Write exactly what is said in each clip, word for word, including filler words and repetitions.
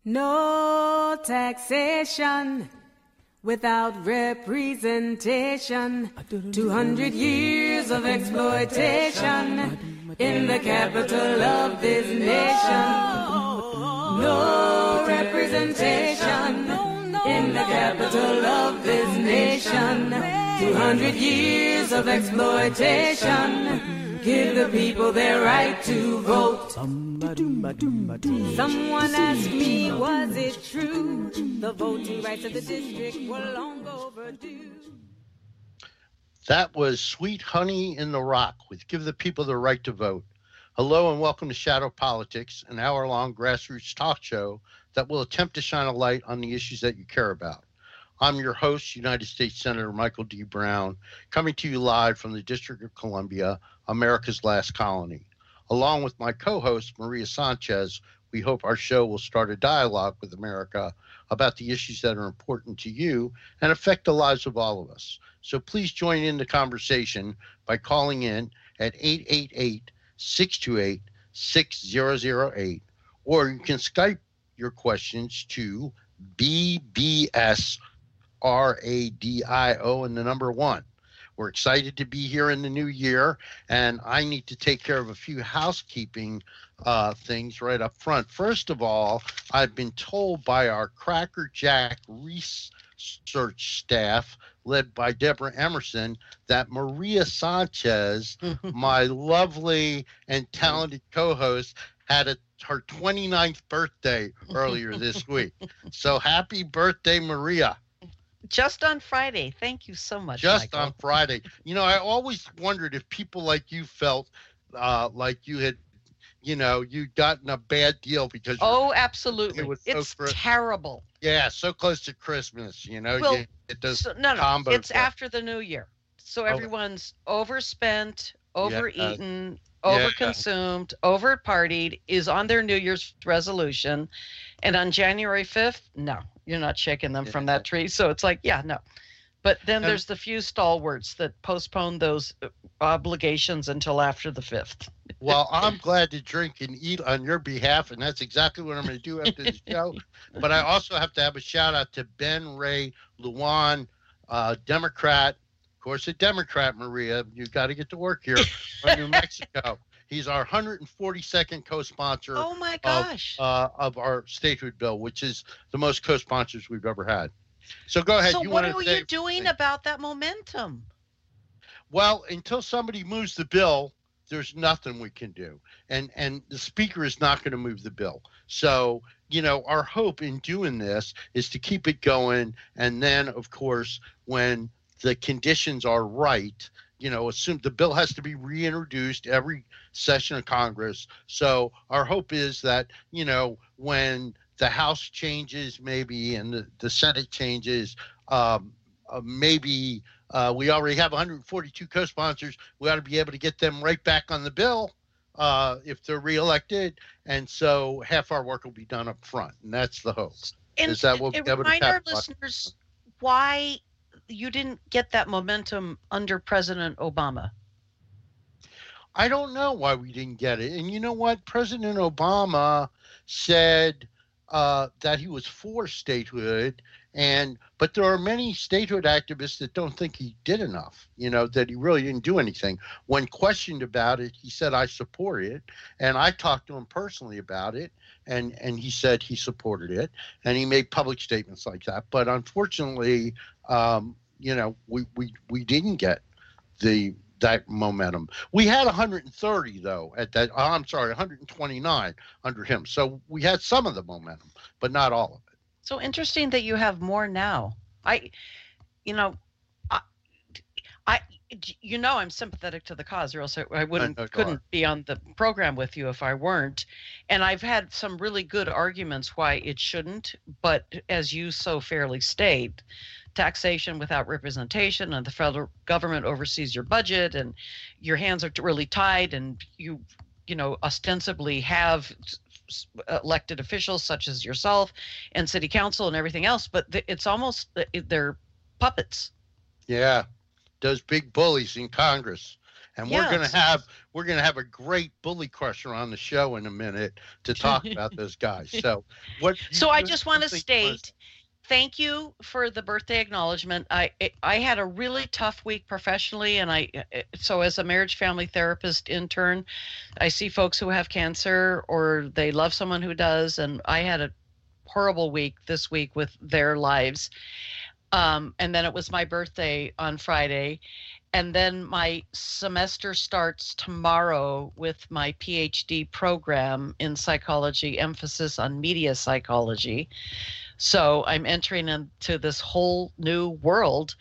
No taxation without representation. Two hundred years of exploitation in the capital of this nation. No representation in the capital of this nation. Two hundred years of exploitation. Give the people their right to vote. Someone asked me, was it true? The voting rights of the district were long overdue. That was Sweet Honey in the Rock with Give the People the Right to Vote. Hello and welcome to Shadow Politics, an hour-long grassroots talk show that will attempt to shine a light on the issues that you care about. I'm your host, United States Senator Michael D. Brown, coming to you live from the District of Columbia, America's last colony. Along with my co-host, Maria Sanchez, we hope our show will start a dialogue with America about the issues that are important to you and affect the lives of all of us. So please join in the conversation by calling in at eight eight eight, six two eight, six zero zero eight, or you can Skype your questions to B B S R A D I O and the number one. We're excited to be here in the new year, and I need to take care of a few housekeeping uh, things right up front. First of all, I've been told by our Cracker Jack research staff, led by Deborah Emerson, that Maria Sanchez, my lovely and talented co-host, had a, her twenty-ninth birthday earlier this week. So happy birthday, Maria. Just on Friday. Thank you so much, Just Michael. on Friday. You know, I always wondered if people like you felt uh, like you had, you know, you'd gotten a bad deal because Oh, absolutely. It was so it's cri- terrible. Yeah, so close to Christmas, you know. Well, you, it does so, no, no, combo it's stuff. after the new year. So everyone's overspent, overeaten, yeah. overconsumed, overpartied, is on their New Year's resolution. And on January fifth, no, you're not shaking them Yeah. from that tree. So it's like, yeah, no. But then And- there's the few stalwarts that postpone those obligations until after the fifth. Well, I'm glad to drink and eat on your behalf, and that's exactly what I'm going to do after the show. But I also have to have a shout out to Ben Ray Luan, uh, Democrat. Of course, a Democrat, Maria. You've got to get to work here from New Mexico. He's our one hundred forty-second co-sponsor Oh, my of, gosh. uh, of our statehood bill, which is the most co-sponsors we've ever had. So go ahead. So you what wanna are say- you doing about that momentum? Well, until somebody moves the bill, there's nothing we can do. And and the speaker is not going to move the bill. So, you know, our hope in doing this is to keep it going. And then, of course, when the conditions are right, you know, assume the bill has to be reintroduced every session of Congress. So our hope is that, you know, when the House changes maybe and the, the Senate changes, um, uh, maybe uh, we already have one hundred forty-two co-sponsors. We ought to be able to get them right back on the bill uh, if they're reelected. And so half our work will be done up front. And that's the hope. And, Is that we'll and be able to remind our capitalize- listeners why you didn't get that momentum under President Obama. I don't know why we didn't get it. And you know what? President Obama said uh, that he was for statehood, and but there are many statehood activists that don't think he did enough, you know, that he really didn't do anything. When questioned about it, he said, I support it. And I talked to him personally about it, and, and he said he supported it, and he made public statements like that. But unfortunately, um, you know, we, we, we didn't get the that momentum. We had one hundred thirty though at that. Oh, I'm sorry, one hundred twenty-nine under him. So we had some of the momentum, but not all of it. So interesting that you have more now. I, you know, I, I you know, I'm sympathetic to the cause, or else I, I wouldn't I know you couldn't are. be on the program with you if I weren't. And I've had some really good arguments why it shouldn't. But as you so fairly state, taxation without representation, and the federal government oversees your budget, and your hands are really tied, and you, you know, ostensibly have elected officials such as yourself and city council and everything else, but it's almost they're puppets. Yeah, those big bullies in Congress. And Yes. we're gonna have we're gonna have a great bully crusher on the show in a minute to talk about those guys. So what? So you- I you just have want to something you wanna state thank you for the birthday acknowledgement. I I had a really tough week professionally, and I so as a marriage family therapist intern, I see folks who have cancer or they love someone who does, and I had a horrible week this week with their lives. Um, and then it was my birthday on Friday. And then my semester starts tomorrow with my PhD program in psychology, emphasis on media psychology. So I'm entering into this whole new world,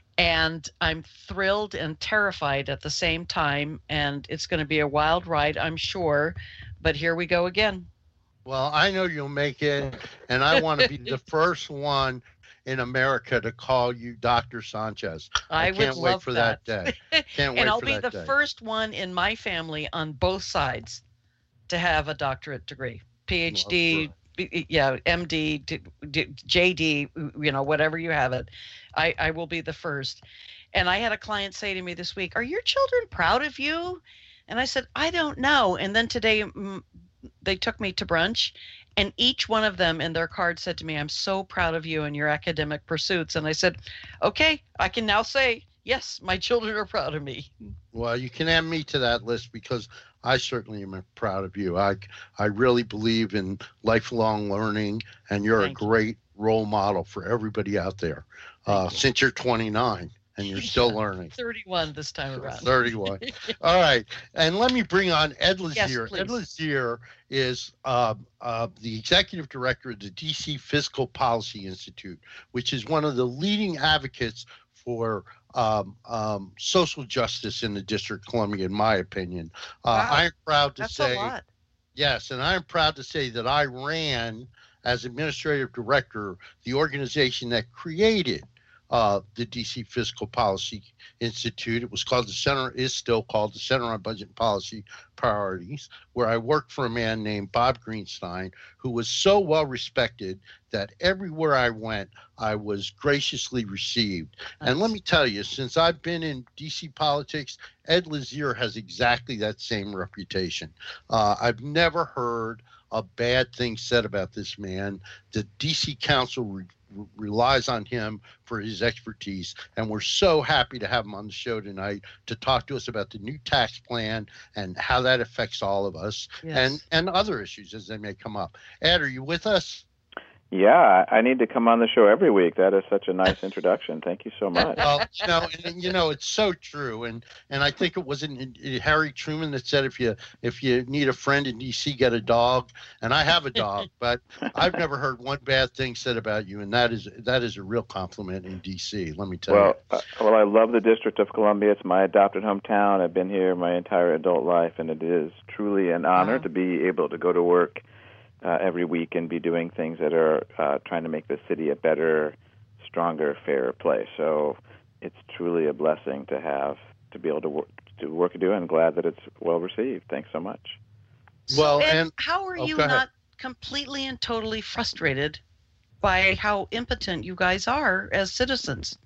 and I'm thrilled and terrified at the same time. And it's going to be a wild ride, I'm sure. But here we go again. Well, I know you'll make it, and I want to be the first one in America to call you Doctor Sanchez. I, I would can't wait love for that, that day. Can't wait and I'll for be that the day. first one in my family on both sides to have a doctorate degree, PhD, b- yeah, M D, d- d- J D, you know, whatever you have it. I, I will be the first. And I had a client say to me this week, "Are your children proud of you?" And I said, "I don't know." And then today mm, they took me to brunch, and each one of them in their card said to me, "I'm so proud of you and your academic pursuits." And I said, "Okay, I can now say, yes, my children are proud of me." Well, you can add me to that list because I certainly am proud of you. I, I really believe in lifelong learning, and you're Thank a you. great role model for everybody out there. Uh, since you're twenty-nine and you're still learning. thirty-one this time around. thirty-one. All right. And let me bring on Ed Yes, Lazier. please. Ed Lazier is uh, uh, the executive director of the D C Fiscal Policy Institute, which is one of the leading advocates for um, um, social justice in the District of Columbia, in my opinion. Uh, Wow. I'm proud to That's say, a lot. yes, and I'm proud to say that I ran as administrative director the organization that created uh, the D C Fiscal Policy Institute. It was called the Center, is still called the Center on Budget and Policy Priorities, where I worked for a man named Bob Greenstein, who was so well respected that everywhere I went, I was graciously received. And let me tell you, since I've been in D C politics, Ed Lazier has exactly that same reputation. Uh, I've never heard a bad thing said about this man. The D C Council re- relies on him for his expertise, and we're so happy to have him on the show tonight to talk to us about the new tax plan and how that affects all of us, Yes. and and other issues as they may come up. Ed, are you with us? Yeah, I need to come on the show every week. That is such a nice introduction. Thank you so much. Well, you know, and, you know, it's so true, and and I think it was in, in Harry Truman that said if you if you need a friend in D C, get a dog. And I have a dog, but I've never heard one bad thing said about you, and that is that is a real compliment in D C. Let me tell Well, you. uh, well, I love the District of Columbia. It's my adopted hometown. I've been here my entire adult life, and it is truly an honor Wow. to be able to go to work uh, every week and be doing things that are uh, trying to make the city a better, stronger, fairer place. So it's truly a blessing to have to be able to work, to work and do, and glad that it's well received. Thanks so much. Well, Ed, and how are oh, you go ahead. not completely and totally frustrated by how impotent you guys are as citizens?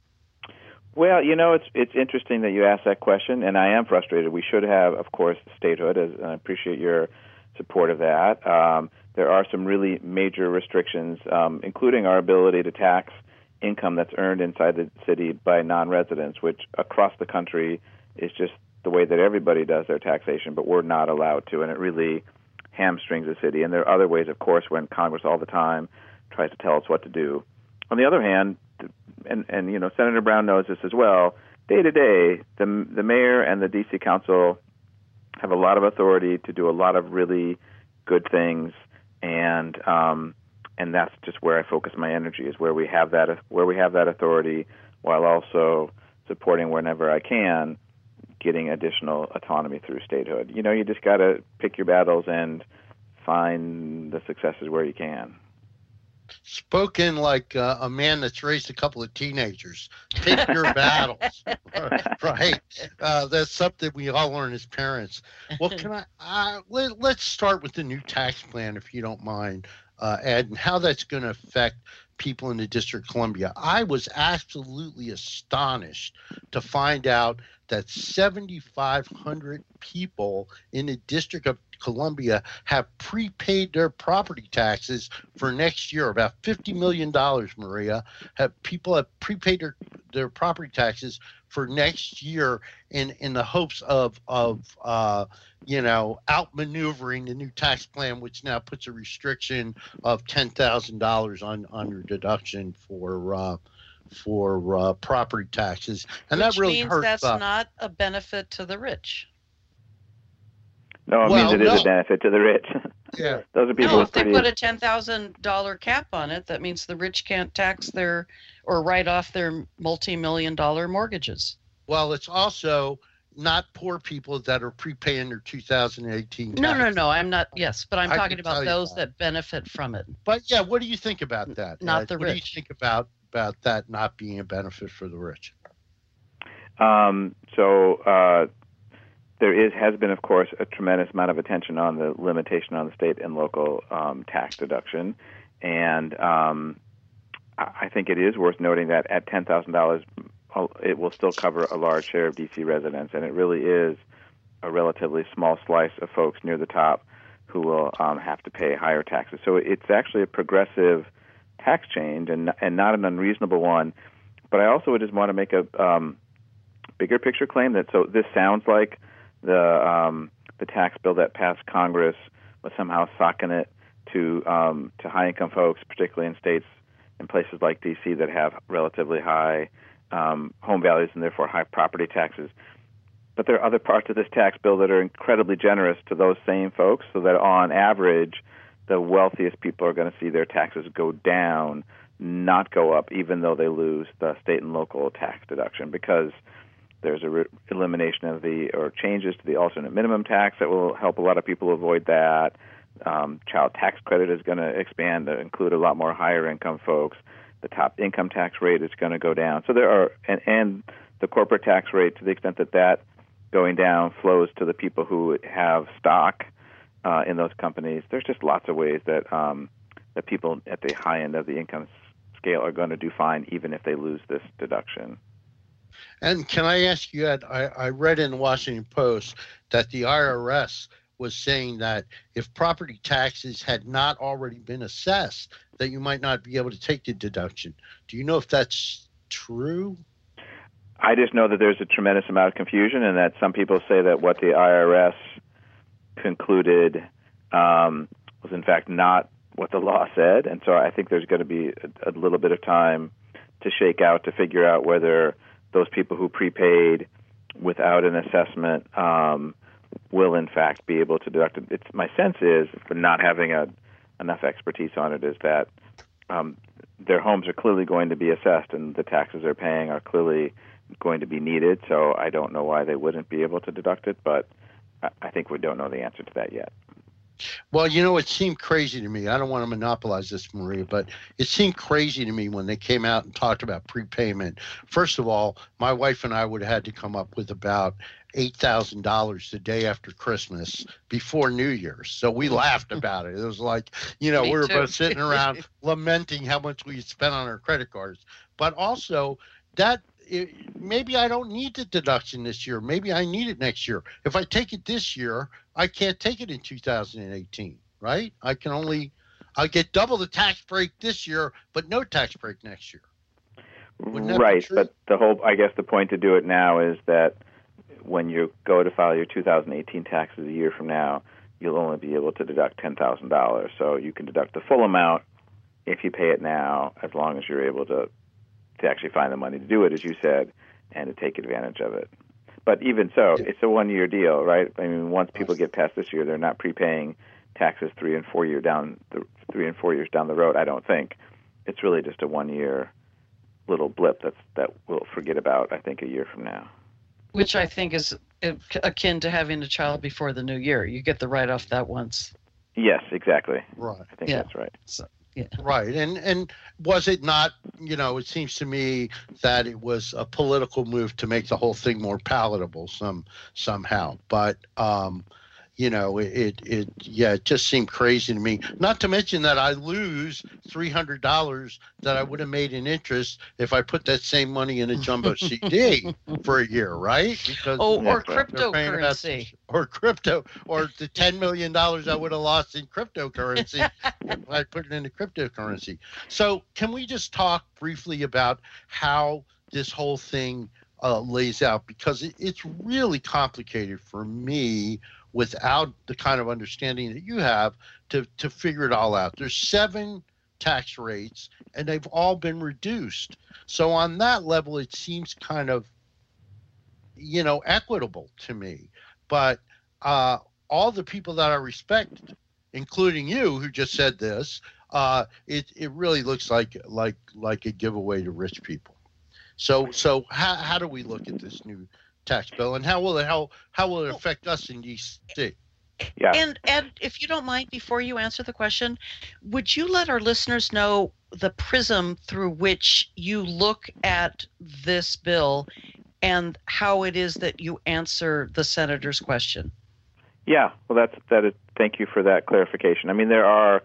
Well, you know, it's it's interesting that you asked that question, and I am frustrated. We should have, of course, statehood, as, and I appreciate your support of that. Um, there are some really major restrictions, um, including our ability to tax income that's earned inside the city by non-residents, which across the country is just the way that everybody does their taxation, but we're not allowed to, and it really hamstrings the city. And there are other ways, of course, when Congress all the time tries to tell us what to do. On the other hand, and, and you know, Senator Brown knows this as well, day to day, the the mayor and the D C Council have a lot of authority to do a lot of really good things, and um, and that's just where I focus my energy, is where we have that where we have that authority, while also supporting whenever I can, getting additional autonomy through statehood. You know, you just got to pick your battles and find the successes where you can. Spoken like uh, a man that's raised a couple of teenagers. Pick your battles, right? Uh, that's something we all learn as parents. Well, can I? Uh, let, let's start with the new tax plan, if you don't mind. uh, Ed, and how that's going to affect people in the District of Columbia. I was absolutely astonished to find out that seventy-five hundred people in the District of Columbia have prepaid their property taxes for next year. About fifty million dollars, Maria, have people have prepaid their, their property taxes for next year in, in the hopes of, of uh, you know, outmaneuvering the new tax plan, which now puts a restriction of ten thousand dollars on, on your deduction for uh, for uh, property taxes. And Which that really means hurts. that's uh, not a benefit to the rich. No, it Well, means it is no. a benefit to the rich. Yeah. Those are people No, with if they pretty. put a ten thousand dollar cap on it, that means the rich can't tax their or write off their multi-million dollar mortgages. Well, it's also not poor people that are prepaying their two thousand eighteen No, no, tax. no. I'm not. Yes, but I'm I talking can tell about you those that. that benefit from it. But yeah, what do you think about that? Not Ed? the what do you rich. think about about that not being a benefit for the rich? Um, so uh, there is has been, of course, a tremendous amount of attention on the limitation on the state and local um, tax deduction, and um, I I think it is worth noting that at ten thousand dollars, it will still cover a large share of D C residents, and it really is a relatively small slice of folks near the top who will um, have to pay higher taxes. So it's actually a progressive tax change and and not an unreasonable one. But I also would just want to make a um, bigger picture claim that so this sounds like the um, the tax bill that passed Congress was somehow socking it to um, to high income folks, particularly in states in places like D C that have relatively high um, home values and therefore high property taxes. But there are other parts of this tax bill that are incredibly generous to those same folks, so that on average, the wealthiest people are going to see their taxes go down, not go up, even though they lose the state and local tax deduction, because there's a re- elimination of the or changes to the alternate minimum tax that will help a lot of people avoid that. Um, child tax credit is going to expand to include a lot more higher income folks. The top income tax rate is going to go down. So there are and, and the corporate tax rate, to the extent that that going down flows to the people who have stock uh, in those companies. There's just lots of ways that um, that people at the high end of the income scale are going to do fine, even if they lose this deduction. And can I ask you, Ed, I, I read in the Washington Post that the I R S was saying that if property taxes had not already been assessed, that you might not be able to take the deduction. Do you know if that's true? I just know that there's a tremendous amount of confusion, and that some people say that what the I R S concluded um, was in fact not what the law said. And so I think there's going to be a, a little bit of time to shake out to figure out whether those people who prepaid without an assessment um, will in fact be able to deduct it. It's, my sense is, for not having a, enough expertise on it, is that um, their homes are clearly going to be assessed, and the taxes they're paying are clearly going to be needed. So I don't know why they wouldn't be able to deduct it, but I, I think we don't know the answer to that yet. Well, you know, it seemed crazy to me. I don't want to monopolize this, Maria, but it seemed crazy to me when they came out and talked about prepayment. First of all, my wife and I would have had to come up with about eight thousand dollars the day after Christmas before New Year's. So we laughed about it. It was like, you know, Me we were too. both sitting around lamenting how much we had spent on our credit cards. But also, that it, maybe I don't need the deduction this year. Maybe I need it next year. If I take it this year, I can't take it in two thousand eighteen, right? I can only, I get double the tax break this year, but no tax break next year. Wouldn't that be Right, true? but the whole, I guess the point to do it now is that when you go to file your two thousand eighteen taxes a year from now, you'll only be able to deduct ten thousand dollars. So you can deduct the full amount if you pay it now, as long as you're able to to actually find the money to do it, as you said, and to take advantage of it. But even so, Yeah. it's a one-year deal, right? I mean, once people get past this year, they're not prepaying taxes three and four year down the three and four years down the road. I don't think it's really just a one-year little blip that's that we'll forget about, I think, a year from now. Which I think is akin to having a child before the new year. You get the write-off that once. Yes, exactly. Right. I think Yeah. that's right. So, yeah. Right. And and was it not, you know, it seems to me that it was a political move to make the whole thing more palatable some somehow. But um, you know, it, it, it, yeah, it just seemed crazy to me. Not to mention that I lose three hundred dollars that I would have made in interest if I put that same money in a jumbo C D for a year, right? Because oh, or cryptocurrency. Or crypto, or the ten million dollars I would have lost in cryptocurrency if I put it into cryptocurrency. So can we just talk briefly about how this whole thing uh, lays out? Because it, it's really complicated for me without the kind of understanding that you have to, to figure it all out. There's seven tax rates, and they've all been reduced. So on that level, it seems kind of, you know, equitable to me. But uh, all the people that I respect, including you, who just said this, uh, it it really looks like like like a giveaway to rich people. So so how how do we look at this new tax bill, and how will it how how will it affect us in D C? Yeah. And and if you don't mind, before you answer the question, would you let our listeners know the prism through which you look at this bill and how it is that you answer the senator's question? Yeah, well, that's that is. Thank you for that clarification. I mean, there are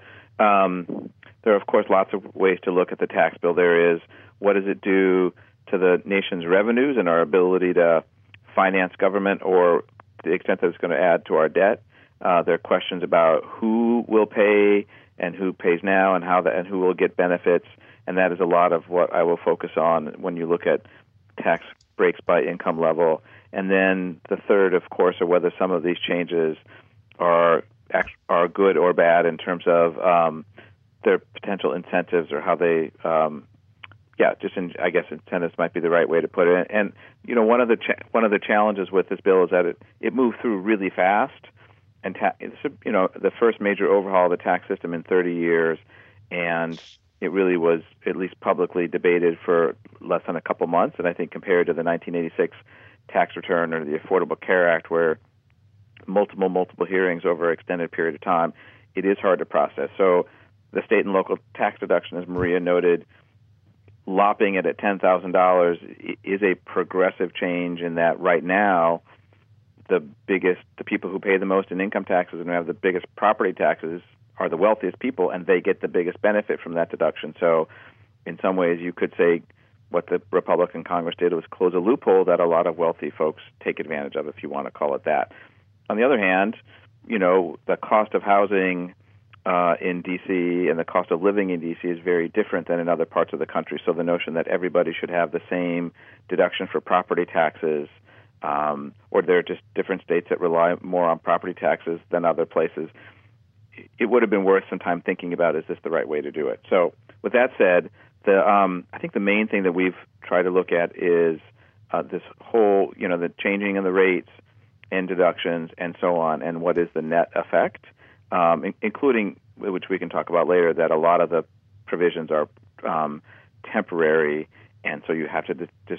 um, there are of course lots of ways to look at the tax bill. There is, what does it do to the nation's revenues and our ability to finance government, or to the extent that it's going to add to our debt. Uh, there are questions about who will pay and who pays now, and how that, and who will get benefits, and that is a lot of what I will focus on when you look at tax breaks by income level. And then the third, of course, are whether some of these changes are are good or bad in terms of um, their potential incentives, or how they, um, yeah, just in, I guess incentives might be the right way to put it. And you know, one of the cha- one of the challenges with this bill is that it it moved through really fast, and ta- it's, you know, the first major overhaul of the tax system in thirty years, and it really was at least publicly debated for less than a couple months. And I think compared to the nineteen eighty-six tax return or the Affordable Care Act, where multiple, multiple hearings over an extended period of time, it is hard to process. So the state and local tax deduction, as Maria noted, lopping it at ten thousand dollars is a progressive change in that right now the biggest, the people who pay the most in income taxes and who have the biggest property taxes are the wealthiest people, and they get the biggest benefit from that deduction. So in some ways you could say what the Republican Congress did was close a loophole that a lot of wealthy folks take advantage of, if you want to call it that. On the other hand, you know, the cost of housing uh, in D C and the cost of living in D C is very different than in other parts of the country. So the notion that everybody should have the same deduction for property taxes, um, or there are just different states that rely more on property taxes than other places, it would have been worth some time thinking about, is this the right way to do it? So with that said, the um, I think the main thing that we've tried to look at is uh, this whole, you know, the changing in the rates and deductions and so on, and what is the net effect, um, in- including, which we can talk about later, that a lot of the provisions are um, temporary, and so you have to d- just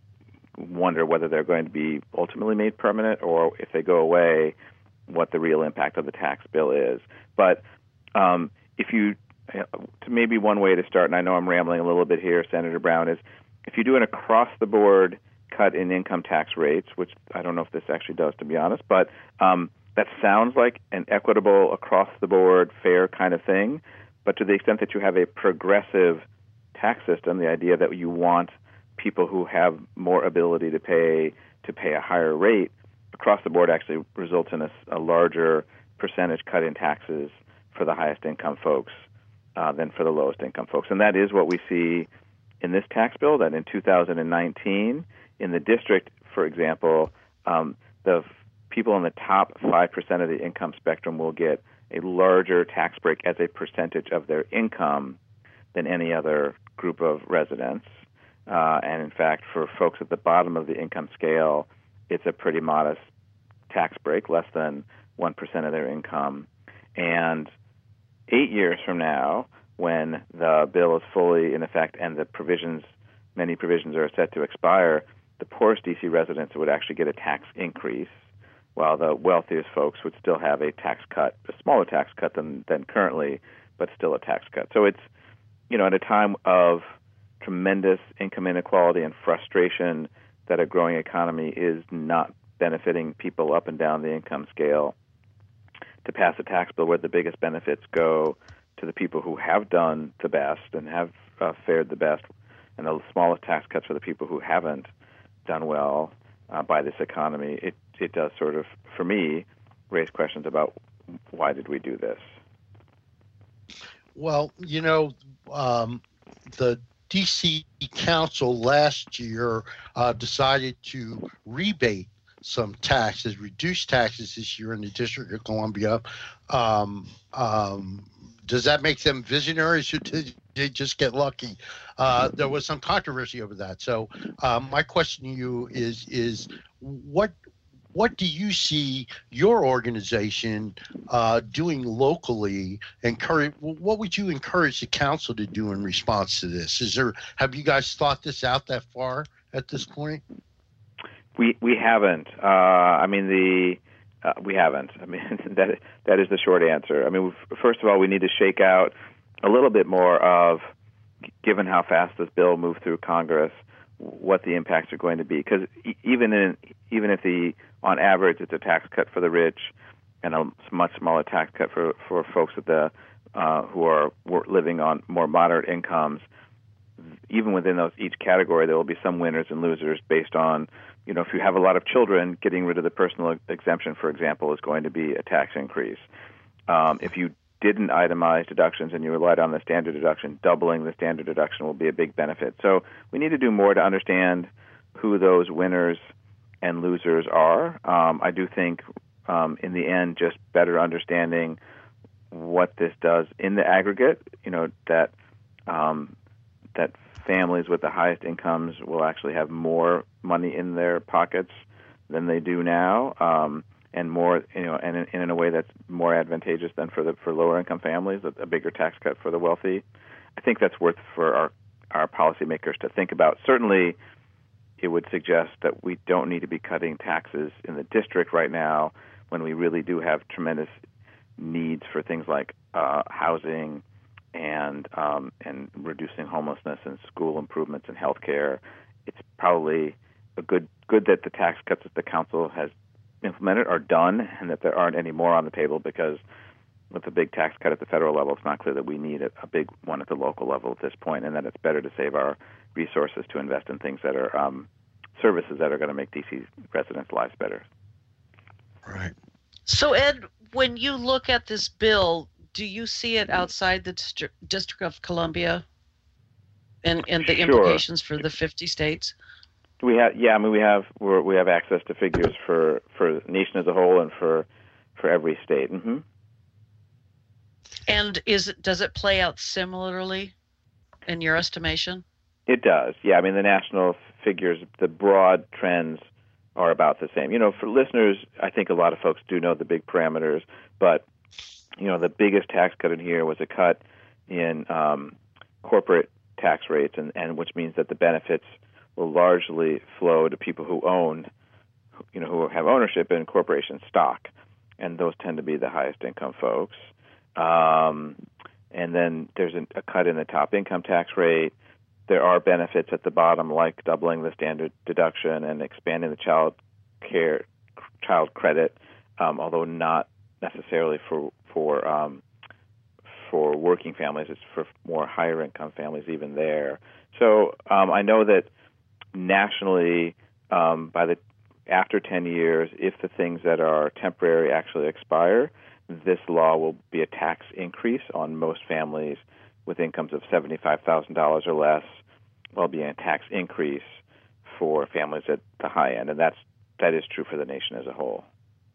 wonder whether they're going to be ultimately made permanent, or if they go away, what the real impact of the tax bill is. But um, if you, maybe one way to start, and I know I'm rambling a little bit here, Senator Brown, is if you do an across-the-board cut in income tax rates, which I don't know if this actually does, to be honest, but um, that sounds like an equitable, across-the-board, fair kind of thing. But to the extent that you have a progressive tax system, the idea that you want people who have more ability to pay to pay a higher rate, across the board actually results in a, a larger percentage cut in taxes for the highest income folks uh, than for the lowest income folks. And that is what we see in this tax bill, that in two thousand nineteen, in the district, for example, um, the f- people in the top five percent of the income spectrum will get a larger tax break as a percentage of their income than any other group of residents. Uh, and in fact, for folks at the bottom of the income scale, it's a pretty modest tax break, less than one percent of their income. And eight years from now, when the bill is fully in effect and the provisions, many provisions are set to expire, the poorest D C residents would actually get a tax increase, while the wealthiest folks would still have a tax cut, a smaller tax cut than, than currently, but still a tax cut. So it's, you know, at a time of tremendous income inequality and frustration that a growing economy is not benefiting people up and down the income scale, to pass a tax bill where the biggest benefits go to the people who have done the best and have uh, fared the best, and the smallest tax cuts for the people who haven't done well uh, by this economy, it, it does sort of, for me, raise questions about why did we do this? Well, you know, um, the D C Council last year uh, decided to rebate some taxes, reduce taxes this year in the District of Columbia. Um, um, does that make them visionaries, or did they just get lucky? Uh, there was some controversy over that. So uh, my question to you is, is what what do you see your organization uh, doing locally? Encourage, what would you encourage the council to do in response to this? Is there, have you guys thought this out that far at this point? We we haven't. Uh, I mean the uh, we haven't. I mean that that is the short answer. I mean, we've, first of all, we need to shake out a little bit more of, given how fast this bill moved through Congress, what the impacts are going to be. Because even in even if the on average it's a tax cut for the rich and a much smaller tax cut for for folks at the uh, who are living on more moderate incomes, even within those each category, there will be some winners and losers based on, you know, if you have a lot of children, getting rid of the personal exemption, for example, is going to be a tax increase. Um, if you didn't itemize deductions and you relied on the standard deduction, doubling the standard deduction will be a big benefit. So we need to do more to understand who those winners and losers are. Um, I do think, um, in the end, just better understanding what this does in the aggregate, you know, that um, that families with the highest incomes will actually have more money in their pockets than they do now, um, and more, you know, and in, in a way that's more advantageous than for the for lower income families, a, a bigger tax cut for the wealthy. I think that's worth for our our policymakers to think about. Certainly, it would suggest that we don't need to be cutting taxes in the district right now when we really do have tremendous needs for things like uh, housing and um, and reducing homelessness and school improvements and health care. It's probably a good good that the tax cuts that the council has implemented are done and that there aren't any more on the table, because with a big tax cut at the federal level, it's not clear that we need a, a big one at the local level at this point, and that it's better to save our resources to invest in things that are um, services that are going to make D C residents' lives better. Right. So, Ed, when you look at this bill, do you see it outside the District, District of Columbia and, and the Sure. implications for the fifty states? We have, yeah, I mean, we have we're, we have access to figures for, for the nation as a whole and for for every state. Mm-hmm. And is it, does it play out similarly in your estimation? It does, yeah. I mean, the national figures, the broad trends are about the same. You know, for listeners, I think a lot of folks do know the big parameters, but you know, the biggest tax cut in here was a cut in um, corporate tax rates, and, and which means that the benefits will largely flow to people who own, you know, who have ownership in corporation stock, and those tend to be the highest income folks. Um, and then there's a, a cut in the top income tax rate. There are benefits at the bottom, like doubling the standard deduction and expanding the child care child credit, um, although not necessarily for for um, for working families. It's for more higher income families even there. So um, I know that nationally, um, by the after ten years, if the things that are temporary actually expire, this law will be a tax increase on most families with incomes of seventy-five thousand dollars or less, while being a tax increase for families at the high end, and that's that is true for the nation as a whole.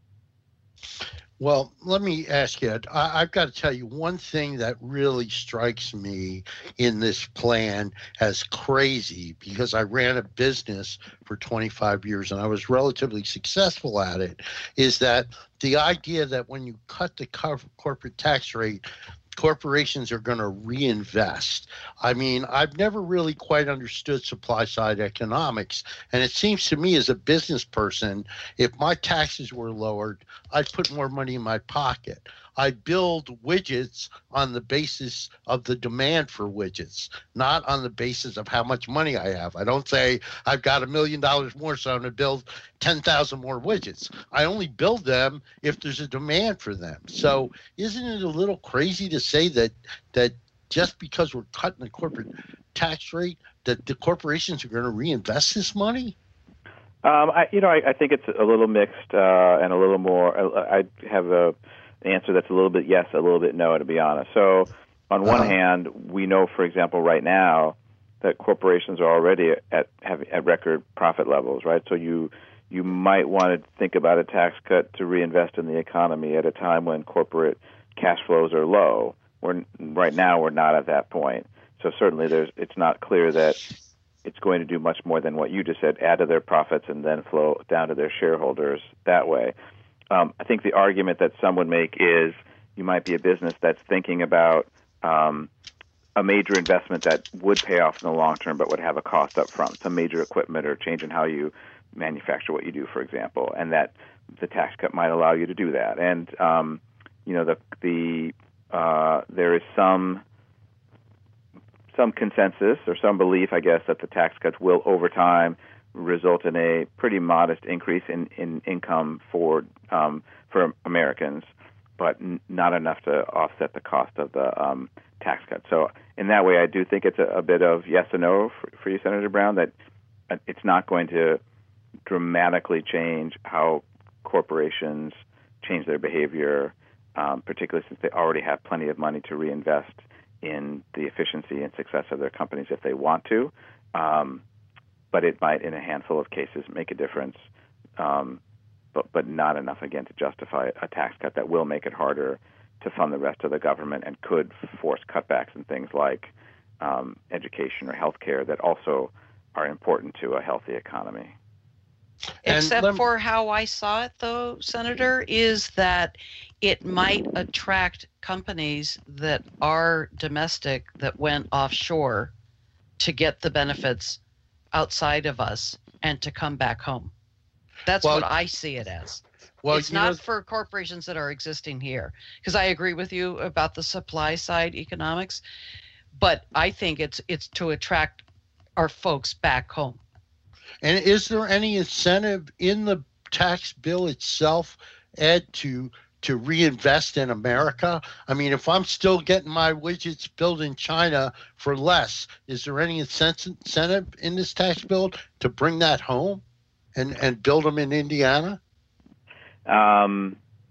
Well, let me ask you, I, I've got to tell you one thing that really strikes me in this plan as crazy, because I ran a business for twenty-five years and I was relatively successful at it, is that the idea that when you cut the co- corporate tax rate, corporations are going to reinvest. I mean, I've never really quite understood supply side economics. And it seems to me as a business person, if my taxes were lowered, I'd put more money in my pocket. I build widgets on the basis of the demand for widgets, not on the basis of how much money I have. I don't say I've got a million dollars more, so I'm going to build ten thousand more widgets. I only build them if there's a demand for them. So isn't it a little crazy to say that that just because we're cutting the corporate tax rate, that the corporations are going to reinvest this money? Um, I, you know, I, I think it's a little mixed uh, and a little more. I, I have a, an answer that's a little bit yes, a little bit no, to be honest. So, on one uh-huh. hand, we know, for example, right now that corporations are already at have, at record profit levels, right? So you you might want to think about a tax cut to reinvest in the economy at a time when corporate cash flows are low. We're right now we're not at that point. So certainly, there's it's not clear that it's going to do much more than what you just said, add to their profits and then flow down to their shareholders that way. Um, I think the argument that some would make is you might be a business that's thinking about um, a major investment that would pay off in the long term but would have a cost up front, some major equipment or change in how you manufacture what you do, for example, and that the tax cut might allow you to do that. And, um, you know, the the uh, there is some some consensus or some belief, I guess, that the tax cuts will, over time, result in a pretty modest increase in, in income for um, for Americans, but n- not enough to offset the cost of the um, tax cut. So in that way, I do think it's a, a bit of yes and no for, for you, Senator Brown, that it's not going to dramatically change how corporations change their behavior, um, particularly since they already have plenty of money to reinvest in the efficiency and success of their companies if they want to. Um, but it might, in a handful of cases, make a difference, um, but, but not enough, again, to justify a tax cut that will make it harder to fund the rest of the government and could force cutbacks in things like um, education or health care that also are important to a healthy economy. Except let me, for how I saw it, though, Senator, is that it might attract companies that are domestic that went offshore to get the benefits outside of us and to come back home. That's well, what I see it as. Well, it's not know, for corporations that are existing here, because I agree with you about the supply side economics, but I think it's it's to attract our folks back home. And is there any incentive in the tax bill itself, Ed, to to reinvest in America? I mean, if I'm still getting my widgets built in China for less, is there any incentive in this tax bill to bring that home and, and build them in Indiana? Um,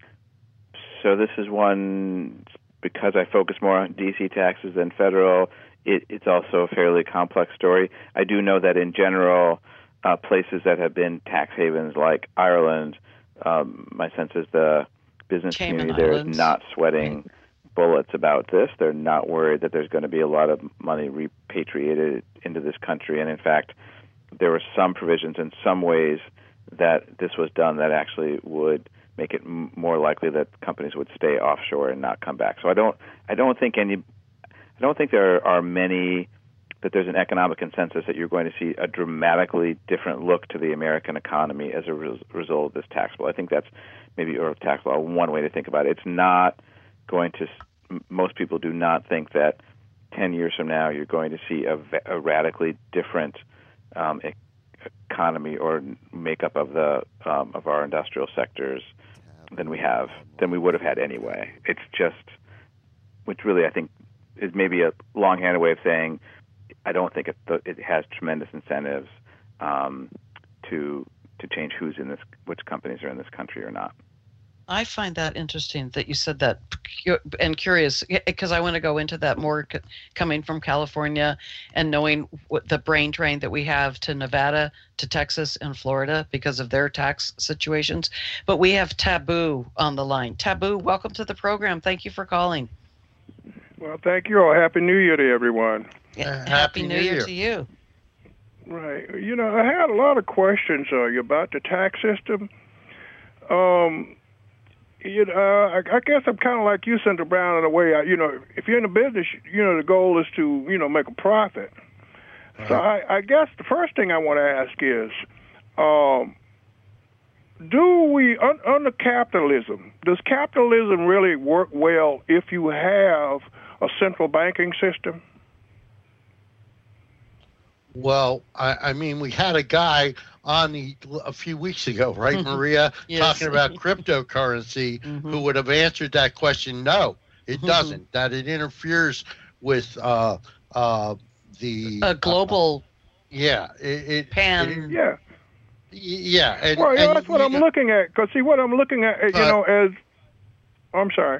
so this is one, because I focus more on D C taxes than federal, it, it's also a fairly complex story. I do know that in general, uh, places that have been tax havens like Ireland, um, my sense is the business Cayman community there is Islands. not sweating right. bullets about this. They're not worried that there's going to be a lot of money repatriated into this country. And in fact, there were some provisions in some ways that this was done that actually would make it m- more likely that companies would stay offshore and not come back. So I don't, I don't think any, I don't think there are many, that there's an economic consensus that you're going to see a dramatically different look to the American economy as a res- result of this tax bill. I think that's maybe, or tax law, one way to think about it. It's not going to, most people do not think that ten years from now you're going to see a, a radically different um, e- economy or makeup of the um, of our industrial sectors than we have, than we would have had anyway. It's just, which really I think is maybe a long-handed way of saying I don't think it, it has tremendous incentives um, to to change who's in this, which companies are in this country or not. I find that interesting that you said that, and curious, because I want to go into that more, c- coming from California and knowing what the brain drain that we have to Nevada, to Texas, and Florida because of their tax situations. But we have Taboo on the line. Taboo, welcome to the program. Thank you for calling. Well, thank you all. Happy New Year to everyone. Yeah, Uh, Happy, Happy New, New Year, Year to you. Right. You know, I had a lot of questions uh, about the tax system. Um, you know, I, I guess I'm kind of like you, Senator Brown, in a way. I, you know, if you're in a business, you know, the goal is to, you know, make a profit. Uh-huh. So I, I guess the first thing I want to ask is, um, do we, un, under capitalism, does capitalism really work well if you have a central banking system? Well, I, I mean, we had a guy on the, a few weeks ago, right, Maria, yes. talking about cryptocurrency, mm-hmm. who would have answered that question. No, it mm-hmm. doesn't. That it interferes with uh, uh, the a global. Uh, yeah, it, it pan. It, yeah. Yeah. And, well, yeah, and, that's what I'm know, looking at. Because see, what I'm looking at, you know, as I'm sorry.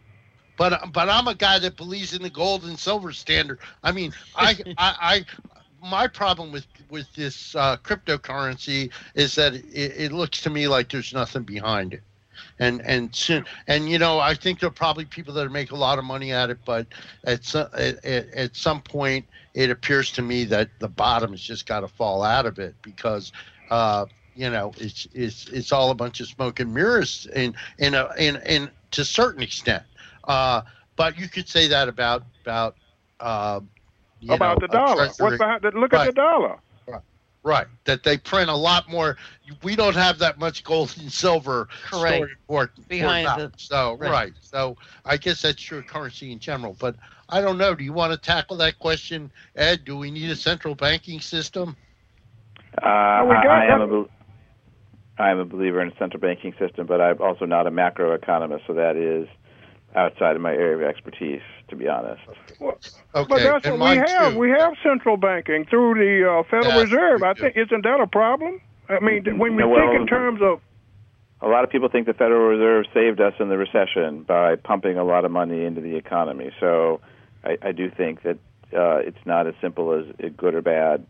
But but I'm a guy that believes in the gold and silver standard. I mean, I I. I my problem with with this uh, cryptocurrency is that it, it looks to me like there's nothing behind it, and and soon and you know I think there are probably people that make a lot of money at it, but at some at, at some point it appears to me that the bottom has just got to fall out of it because uh, you know it's it's it's all a bunch of smoke and mirrors in in a in in to a certain extent, uh, but you could say that about about. Uh, You about know, the dollar. What's behind that? Look right. at the dollar. Right. right. That they print a lot more. We don't have that much gold and silver stored for, behind for it. So, right. right. So I guess that's true of currency in general. But I don't know. Do you want to tackle that question, Ed? Do we need a central banking system? Uh, oh, I, I, am a, I am a believer in a central banking system, but I'm also not a macroeconomist, so that is outside of my area of expertise, to be honest. Well, okay. But that's and what we have. Too. We have central banking through the uh, Federal yes, Reserve. I think isn't that a problem? I mean, when we no, well, think in terms of a lot of people think the Federal Reserve saved us in the recession by pumping a lot of money into the economy. So I, I do think that uh, it's not as simple as a good or bad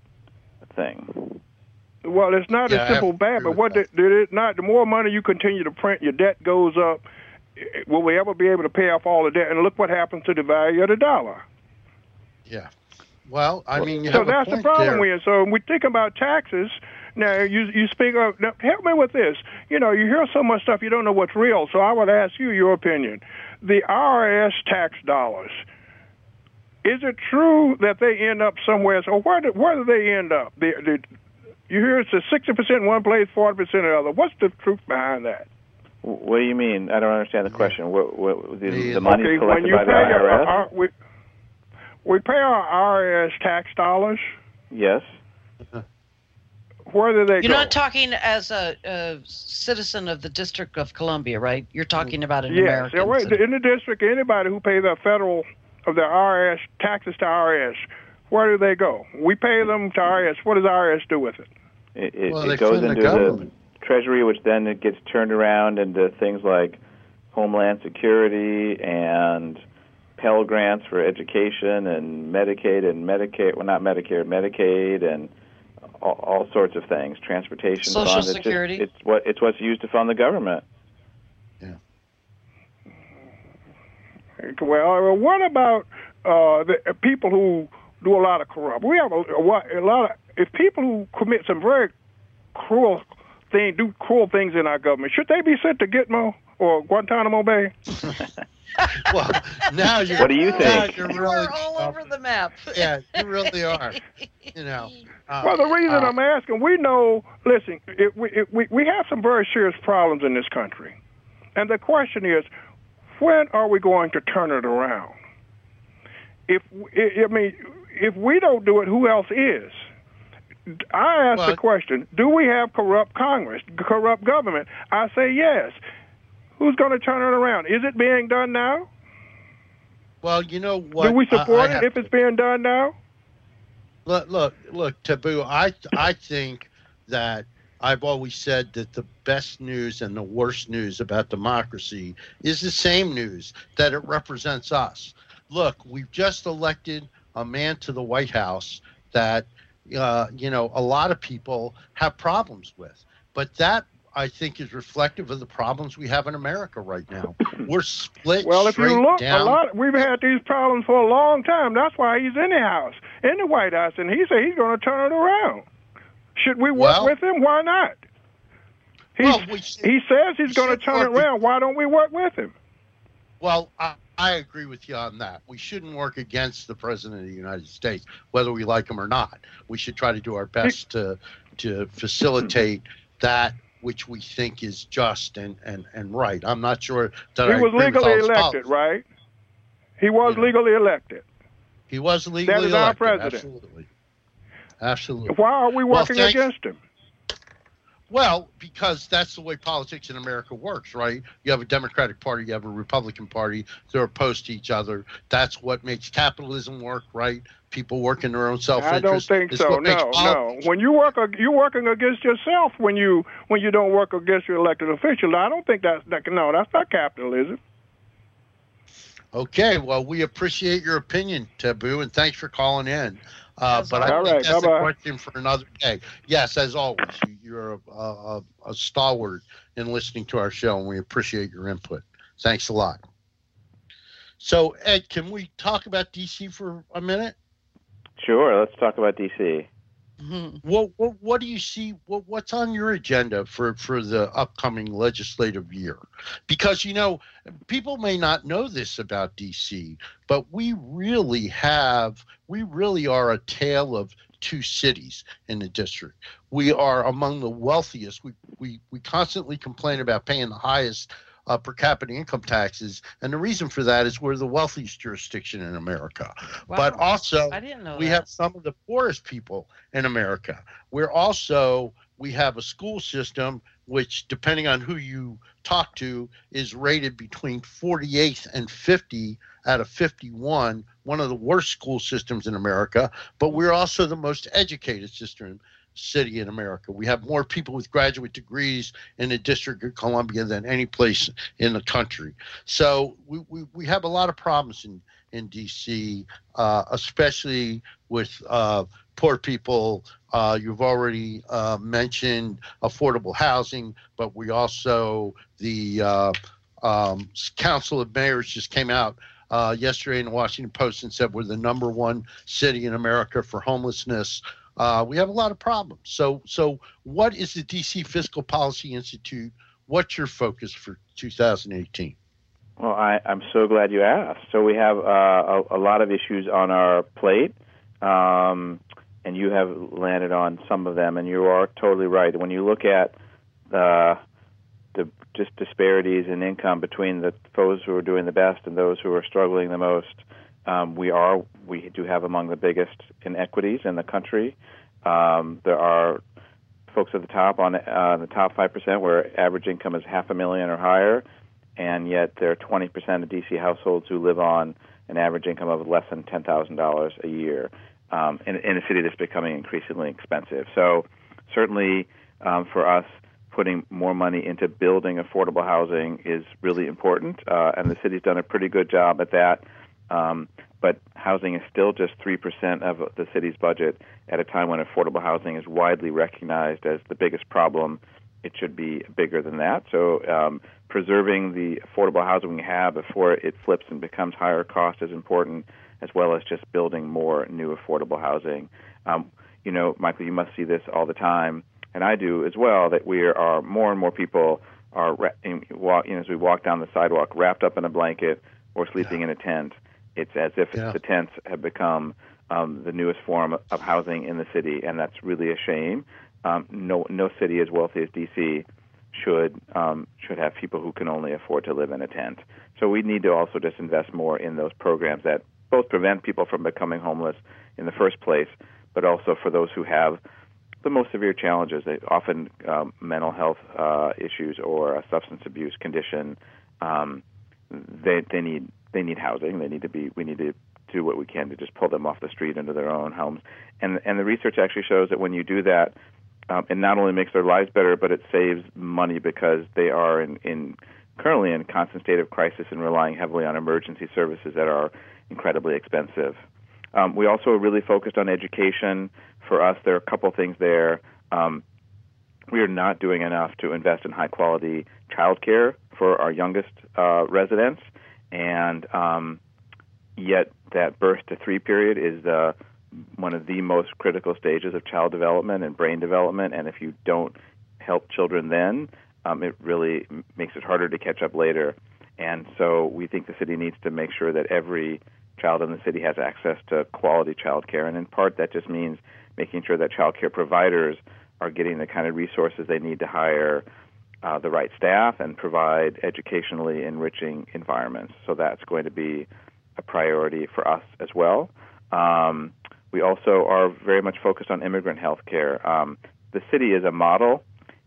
thing. Well, it's not yeah, as simple bad, but what did, did it not? The more money you continue to print, your debt goes up. Will we ever be able to pay off all the debt? And look what happens to the value of the dollar. Yeah. Well, I mean, you so have that's a point the problem there. with it. So when we think about taxes, now you you speak of. Now, help me with this. You know, you hear so much stuff you don't know what's real. So I would ask you your opinion. The I R S tax dollars. Is it true that they end up somewhere? So where do, where do they end up? The, the, you hear it's a sixty percent in one place, forty percent in the other. What's the truth behind that? What do you mean? I don't understand the question. What, what, the, the money okay, collected when you by the pay I R S? Our, we, we pay our I R S tax dollars. Yes. Where do they You're go? You're not talking as a, a citizen of the District of Columbia, right? You're talking about an yes. American. Yes. In the district, anybody who pays the federal of the I R S taxes to I R S, where do they go? We pay them to I R S. What does I R S do with it? It, it, well, it goes into the, the Treasury, which then it gets turned around into things like Homeland Security and Pell Grants for education and Medicaid and Medicare, well, not Medicare, Medicaid and all, all sorts of things, transportation Social fund. Security. It's, just, it's, what, it's what's used to fund the government. Yeah. Well, what about uh, the people who do a lot of corrupt? We have a, a, a lot of, if people who commit some very cruel thing, do cruel things in our government, should they be sent to Gitmo or Guantanamo Bay? Well, now you're. What do you think? You're really all over the map. Yeah, you really are. You know. Uh, well, the reason uh, I'm asking, we know. Listen, it, we, it, we we have some very serious problems in this country, and the question is, when are we going to turn it around? If I mean, if we don't do it, who else is? I ask well, the question, do we have corrupt Congress, corrupt government? I say yes. Who's going to turn it around? Is it being done now? Well, you know what? Do we support I, I it if it's being done now? Look, look, look, Taboo, I, I think that I've always said that the best news and the worst news about democracy is the same news, that it represents us. Look, we've just elected a man to the White House that Uh, you know, a lot of people have problems with. But that, I think, is reflective of the problems we have in America right now. We're split Well, if straight you look, down. a lot, we've had these problems for a long time. That's why he's in the House, in the White House, and he said he's going to turn it around. Should we work well, with him? Why not? He's, well, we should, he says he's going to turn it around. Why don't we work with him? Well, I, I agree with you on that. We shouldn't work against the President of the United States, whether we like him or not. We should try to do our best to to facilitate that which we think is just and, and, and right. I'm not sure that he I was agree legally with all elected, policies. right? He was You know. legally elected. He was legally That is our elected. president. Absolutely. Absolutely. Why are we Well, working thanks- against him? Well, because that's the way politics in America works, right? You have a Democratic Party, you have a Republican Party. They're opposed to each other. That's what makes capitalism work, right? People work in their own self-interest. I don't think It's so. what makes No, politics- no. When you work, you're working against yourself when you when you don't work against your elected officials. I don't think that's that. No, that's not capitalism. Okay, well, we appreciate your opinion, Taboo, and thanks for calling in. Uh, but I All think right, that's bye-bye. a question for another day. Yes, as always, you, you're a, a, a stalwart in listening to our show, and we appreciate your input. Thanks a lot. So, Ed, can we talk about D C for a minute? Sure, let's talk about D C. What, what what do you see? What, what's on your agenda for, for the upcoming legislative year? Because, you know, people may not know this about D C, but we really have, we really are a tale of two cities in the district. We are among the wealthiest. We, we, we constantly complain about paying the highest Uh, per capita income taxes, and the reason for that is we're the wealthiest jurisdiction in America. Wow. But also, I didn't know we that. have some of the poorest people in America. We're also, we have a school system which, depending on who you talk to, is rated between forty-eighth and fifty out of fifty-one, one of the worst school systems in America. But we're also the most educated system city in America. We have more people with graduate degrees in the District of Columbia than any place in the country. So we, we, we have a lot of problems in, in D C, uh, especially with uh, poor people. Uh, you've already uh, mentioned affordable housing, but we also, the uh, um, Council of Mayors just came out uh, yesterday in the Washington Post and said we're the number one city in America for homelessness. Uh, we have a lot of problems. So, so what is the D C Fiscal Policy Institute? What's your focus for two thousand eighteen? Well, I, I'm so glad you asked. So we have uh, a, a lot of issues on our plate, um, and you have landed on some of them, and you are totally right. When you look at the, the just disparities in income between the those who are doing the best and those who are struggling the most, Um, we are we do have among the biggest inequities in the country. Um, there are folks at the top on uh, the top five percent where average income is half a million or higher, and yet there are twenty percent of D C households who live on an average income of less than ten thousand dollars a year um, in, in a city that's becoming increasingly expensive. So certainly um, for us, putting more money into building affordable housing is really important, uh, and the city's done a pretty good job at that. Um, but housing is still just three percent of the city's budget at a time when affordable housing is widely recognized as the biggest problem. It should be bigger than that. So um, preserving the affordable housing we have before it flips and becomes higher cost is important, as well as just building more new affordable housing. Um, you know, Michael, you must see this all the time, and I do as well, that we are more and more people are, you know, as we walk down the sidewalk, wrapped up in a blanket or sleeping yeah. in a tent. It's as if yeah. the tents have become um, the newest form of housing in the city, and that's really a shame. Um, no, no city as wealthy as D C should um, should have people who can only afford to live in a tent. So we need to also just invest more in those programs that both prevent people from becoming homeless in the first place, but also for those who have the most severe challenges, they often um, mental health uh, issues or a substance abuse condition. Um, they they need. They need housing. They need to be. We need to do what we can to just pull them off the street into their own homes. And and the research actually shows that when you do that, um, it not only makes their lives better, but it saves money because they are in, in currently in constant state of crisis and relying heavily on emergency services that are incredibly expensive. Um, we also really focused on education. For us, there are a couple things there. Um, we are not doing enough to invest in high quality childcare for our youngest uh, residents. And um, yet that birth to three period is uh, one of the most critical stages of child development and brain development. And if you don't help children then, um, it really makes it harder to catch up later. And so we think the city needs to make sure that every child in the city has access to quality child care. And in part, that just means making sure that child care providers are getting the kind of resources they need to hire uh, the right staff and provide educationally enriching environments. So that's going to be a priority for us as well. Um, we also are very much focused on immigrant health care. Um, the city is a model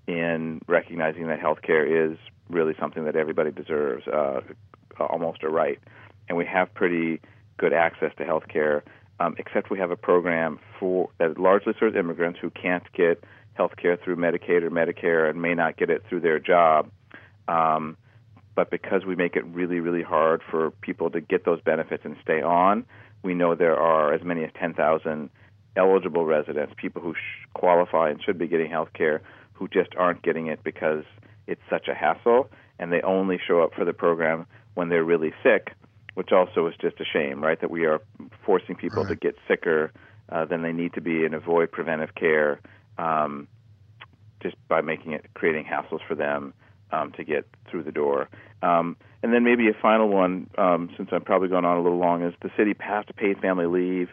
in recognizing that health care is really something that everybody deserves, uh, almost a right. And we have pretty good access to health care, um, except we have a program for that largely serves immigrants who can't get health care through Medicaid or Medicare and may not get it through their job. Um, but because we make it really, really hard for people to get those benefits and stay on, we know there are as many as ten thousand eligible residents, people who sh- qualify and should be getting health care, who just aren't getting it because it's such a hassle, and they only show up for the program when they're really sick, which also is just a shame, right, that we are forcing people right. to get sicker uh, than they need to be and avoid preventive care um, just by making it, creating hassles for them um, to get through the door. Um, and then maybe a final one, um, since I've probably gone on a little long, is the city passed a paid family leave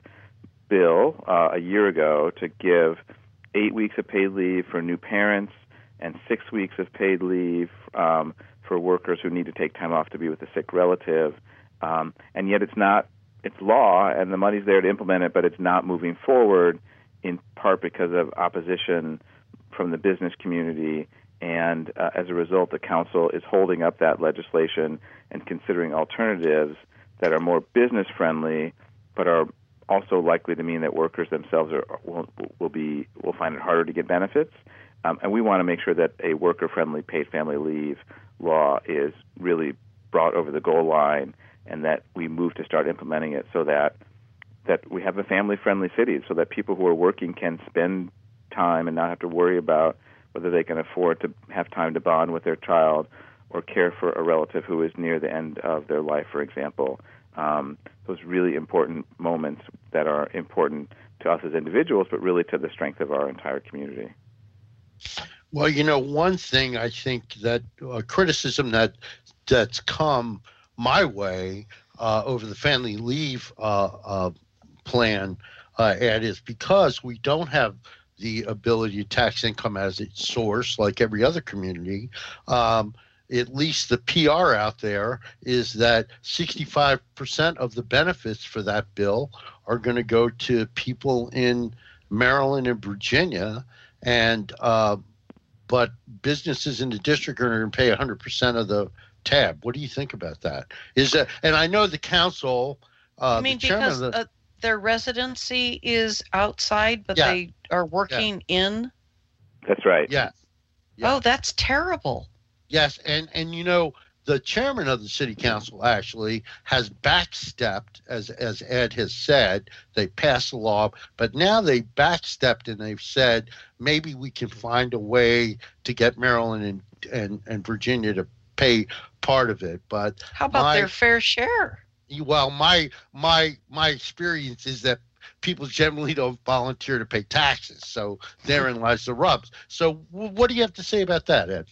bill uh, a year ago to give eight weeks of paid leave for new parents and six weeks of paid leave um, for workers who need to take time off to be with a sick relative. Um, and yet it's not, it's law, and the money's there to implement it, but it's not moving forward, in part because of opposition from the business community. And uh, as a result, the council is holding up that legislation and considering alternatives that are more business-friendly, but are also likely to mean that workers themselves are, will, will be will find it harder to get benefits. Um, and we want to make sure that a worker-friendly paid family leave law is really brought over the goal line, and that we move to start implementing it so that that we have a family-friendly city, so that people who are working can spend time and not have to worry about whether they can afford to have time to bond with their child or care for a relative who is near the end of their life, for example. Um, those really important moments that are important to us as individuals, but really to the strength of our entire community. Well, you know, one thing I think that uh, criticism that that's come my way uh, over the family leave uh, uh, plan, uh, Ed, is because we don't have the ability to tax income as its source like every other community. Um, at least the P R out there is that sixty-five percent of the benefits for that bill are going to go to people in Maryland and Virginia, and uh, but businesses in the district are going to pay one hundred percent of the tab. What do you think about that? Is that, and I know the council, uh, I mean, the chairman because of the, uh, their residency is outside, but Yeah. they are working in. That's right. yeah, yeah. Oh, that's terrible. Yes, and, and you know, the chairman of the city council actually has backstepped, as as Ed has said. They passed the law, but now they backstepped and they've said maybe we can find a way to get Maryland and and, and Virginia to pay part of it. But How about my, their fair share? well, my my my experience is that people generally don't volunteer to pay taxes, so therein lies the rubs. So, w- what do you have to say about that, Ed?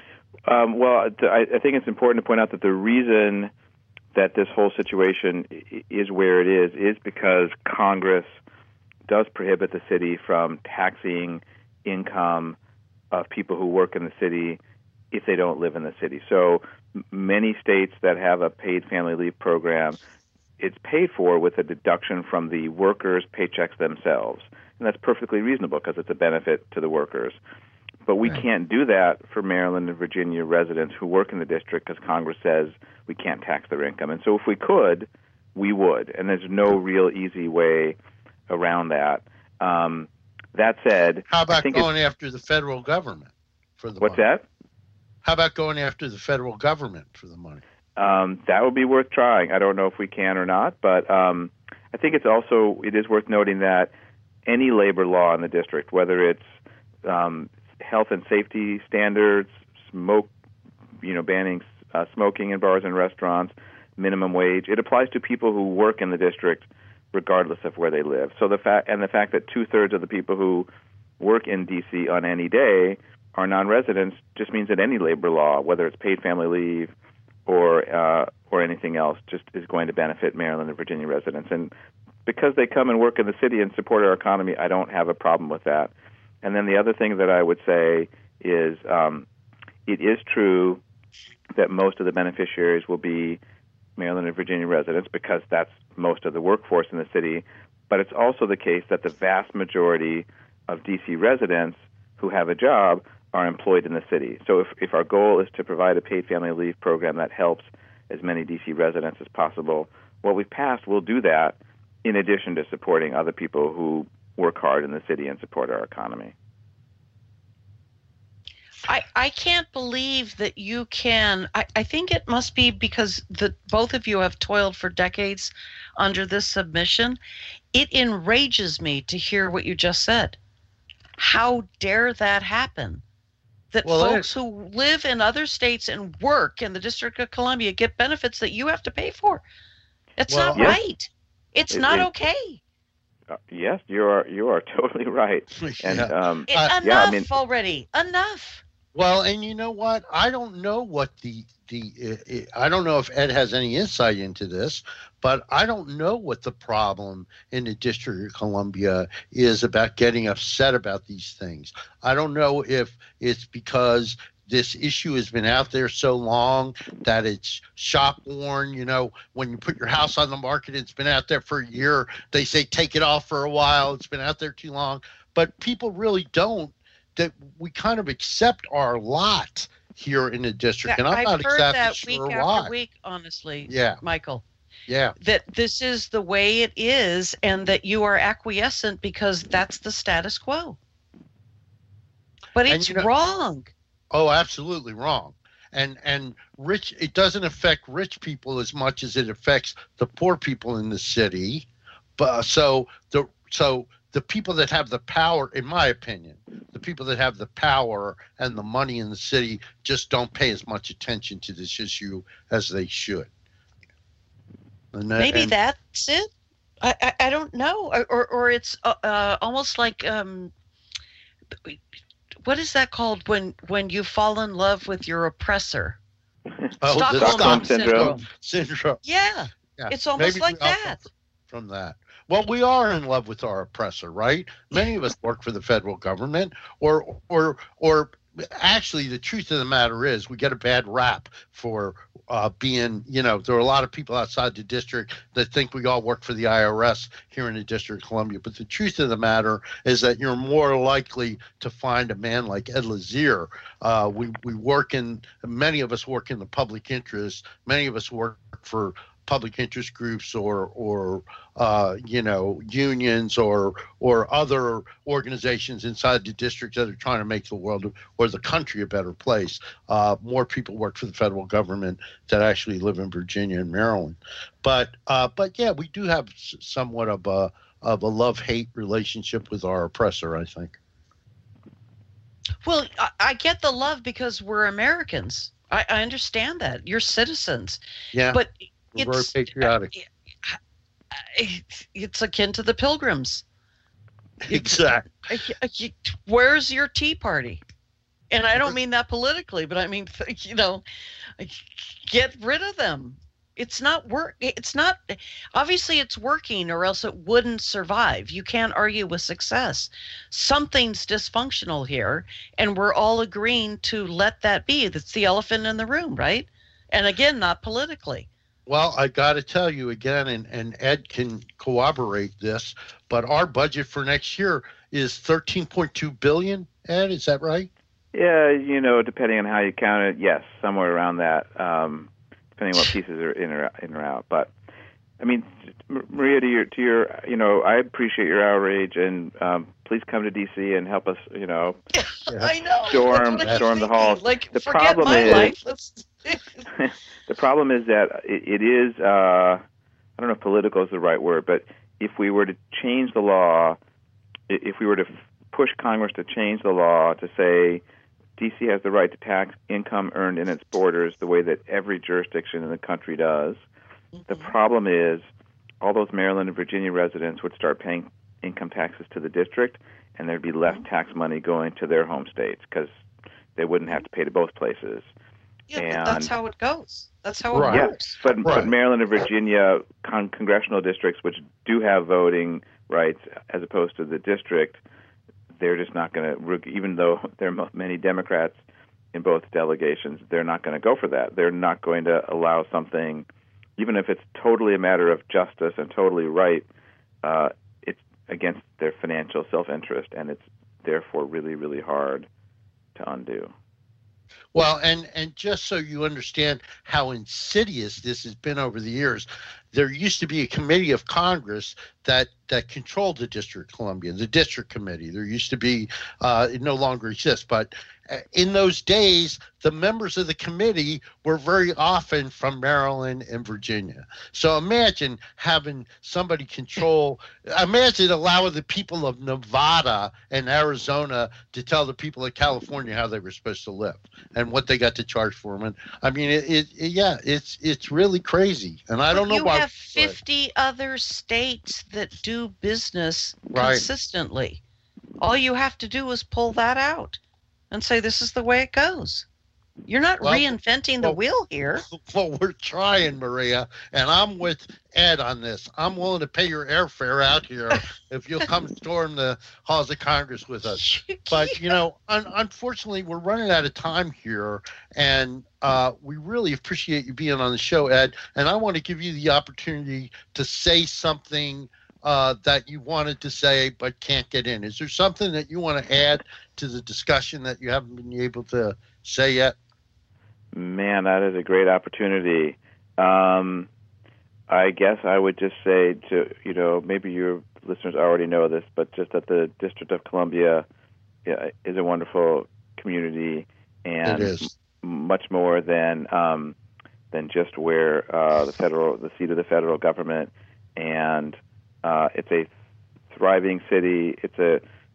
Um, well, I, I think it's important to point out that the reason that this whole situation is where it is is because Congress does prohibit the city from taxing income of people who work in the city if they don't live in the city. So many states that have a paid family leave program, it's paid for with a deduction from the workers' paychecks themselves. And that's perfectly reasonable because it's a benefit to the workers. But we right. can't do that for Maryland and Virginia residents who work in the district because Congress says we can't tax their income. And so if we could, we would. And there's no real easy way around that. Um, that said, how about I think going after the federal government for the what's money? that? How about going after the federal government for the money? Um, that would be worth trying. I don't know if we can or not, but um, I think it's also it is worth noting that any labor law in the district, whether it's um, health and safety standards, smoke, you know, banning uh, smoking in bars and restaurants, minimum wage, it applies to people who work in the district regardless of where they live. So the fact and the fact that two thirds of the people who work in D C on any day are non-residents just means that any labor law, whether it's paid family leave or uh, or anything else, just is going to benefit Maryland and Virginia residents. And because they come and work in the city and support our economy, I don't have a problem with that. And then the other thing that I would say is um, it is true that most of the beneficiaries will be Maryland and Virginia residents because that's most of the workforce in the city. But it's also the case that the vast majority of D C residents who have a job are employed in the city. So if, if our goal is to provide a paid family leave program that helps as many D C residents as possible, what we've passed will do that in addition to supporting other people who work hard in the city and support our economy. I, I can't believe that you can. I, I think it must be because the both of you have toiled for decades under this submission. It enrages me to hear what you just said. How dare that happen? That well, folks who live in other states and work in the District of Columbia get benefits that you have to pay for. It's well, not yes. right. It's it, not it, okay. Uh, yes, you are. You are totally right. And yeah. um, It, uh, enough yeah, I mean, already. Enough. Well, and you know what? I don't know what the the uh, I don't know if Ed has any insight into this, but I don't know what the problem in the District of Columbia is about getting upset about these things. I don't know if it's because this issue has been out there so long that it's shop worn. You know, when you put your house on the market, it's been out there for a year. They say take it off for a while. It's been out there too long. But people really don't. That we kind of accept our lot here in the district, Yeah, and I'm I've not heard exactly that sure week why. after week, honestly, Yeah. Michael. Yeah, That this is the way it is, and that you are acquiescent because that's the status quo. But And it's you know- wrong. oh, absolutely wrong. And and rich, it doesn't affect rich people as much as it affects the poor people in the city. But so the so. The people that have the power, in my opinion, the people that have the power and the money in the city just don't pay as much attention to this issue as they should. And that, Maybe and, that's it. I, I, I don't know. Or, or, or it's uh, uh, almost like, um, what is that called when, when you fall in love with your oppressor? oh, Stockholm the Stockholm syndrome. syndrome. Yeah, Yeah. it's almost Maybe like we all that. come From that. Well, we are in love with our oppressor, right? Many of us work for the federal government, or, or, or actually, the truth of the matter is, we get a bad rap for uh, being, you know, there are a lot of people outside the district that think we all work for the I R S here in the District of Columbia. But the truth of the matter is that you're more likely to find a man like Ed Lazier. Uh, we we work in, many of us work in the public interest. Many of us work for public interest groups or or uh, you know unions or or other organizations inside the district that are trying to make the world or the country a better place. Uh, more people work for the federal government that actually live in Virginia and Maryland. But uh, but yeah, we do have somewhat of a of a love-hate relationship with our oppressor, I think. Well, I, I get the love because we're Americans. I, I understand that. You're citizens. Yeah. But We're it's very patriotic. It's akin to the Pilgrims. Exactly. Where's your Tea Party? And I don't mean that politically, but I mean, you know, get rid of them. It's not work. It's not, obviously it's working or else it wouldn't survive. You can't argue with success. Something's dysfunctional here, and we're all agreeing to let that be. That's the elephant in the room, right? And again, not politically. Well, I got to tell you again, and, and Ed can corroborate this, but our budget for next year is thirteen point two billion dollars. Ed, is that right? Yeah, you know, depending on how you count it, yes, somewhere around that, um, depending on what pieces are in or, in or out. But, I mean, Maria, to your, to your, you know, I appreciate your outrage, and um, please come to D C and help us, you know, yeah. I know. storm, storm the halls. Like, the forget problem my is, life. Let's... the problem is that it, it is, uh, I don't know if political is the right word, but if we were to change the law, if we were to push Congress to change the law to say D C has the right to tax income earned in its borders the way that every jurisdiction in the country does, mm-hmm. the problem is all those Maryland and Virginia residents would start paying income taxes to the district, and there'd be less tax money going to their home states because they wouldn't have to pay to both places. Yeah, and, but that's how it goes. That's how right. it yeah, works. but, right. but Maryland and Virginia con- congressional districts, which do have voting rights as opposed to the district, they're just not going to, even though there are many Democrats in both delegations, they're not going to go for that. They're not going to allow something, even if it's totally a matter of justice and totally right, uh, it's against their financial self-interest, and it's therefore really, really hard to undo. Well, and, and just so you understand how insidious this has been over the years, there used to be a committee of Congress that, that controlled the District of Columbia, the District Committee. There used to be, uh, it no longer exists, but in those days, the members of the committee were very often from Maryland and Virginia. So imagine having somebody control, imagine allowing the people of Nevada and Arizona to tell the people of California how they were supposed to live and what they got to charge for them. And I mean, it, it, it yeah, it's it's really crazy. And I don't know you why. You have fifty other states that do business Right. consistently. All you have to do is pull that out and say, this is the way it goes. You're not Well, reinventing the well- wheel here. Well, we're trying, Maria, and I'm with Ed on this. I'm willing to pay your airfare out here if you'll come storm the halls of Congress with us. But, you know, un- unfortunately, we're running out of time here, and uh, we really appreciate you being on the show, Ed. And I want to give you the opportunity to say something uh, that you wanted to say but can't get in. Is there something that you want to add to the discussion that you haven't been able to say yet? Man, that is a great opportunity. Um, I guess I would just say to, you know, maybe your listeners already know this, but just that the District of Columbia yeah, is a wonderful community, and It is. m- much more than um, than just where uh, the federal, the seat of the federal government, and uh, it's a thriving city. It's a